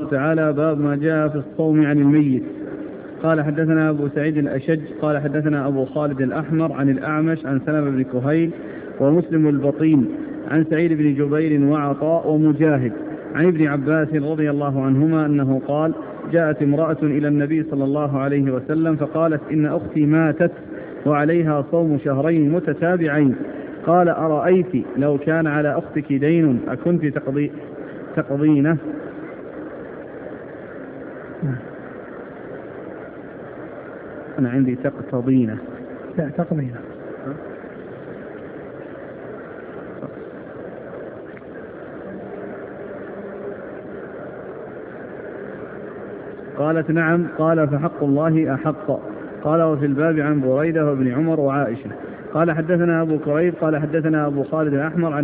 الله تعالى: باب ما جاء في الصوم عن الميت. قال حدثنا أبو سعيد الأشج قال حدثنا أبو خالد الأحمر عن الأعمش عن سلمة بن كهيل ومسلم البطين عن سعيد بن جبير وعطاء ومجاهد عن ابن عباس رضي الله عنهما أنه قال: جاءت امرأة إلى النبي صلى الله عليه وسلم فقالت: إن أختي ماتت وعليها صوم شهرين متتابعين. قال: أرأيت لو كان على أختك دين أكنت تقضينه؟ أنا عندي تقتضينه. لا، تقضينه. قالت: نعم. قال: فحق الله أحق. قال: وفي الباب عن بريدة وابن عمر وعائشة. قال حدثنا أبو كريب قال حدثنا أبو خالد الأحمر عن